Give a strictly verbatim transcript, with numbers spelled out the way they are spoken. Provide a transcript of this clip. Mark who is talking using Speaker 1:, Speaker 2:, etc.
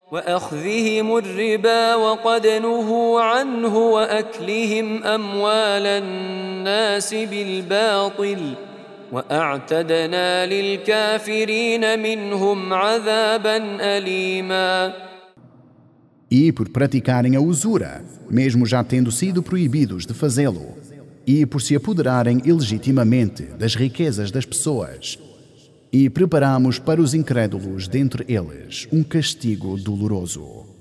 Speaker 1: وأخذهم الربا وقد نهوا عنه وأكلهم أموال الناس بالباطل وأعتدنا للكافرين منهم عذابا أليما.
Speaker 2: E por praticarem a usura, mesmo já tendo sido proibidos de fazê-lo, e por se apoderarem ilegitimamente das riquezas das pessoas, e preparamos para os incrédulos dentre eles um castigo doloroso.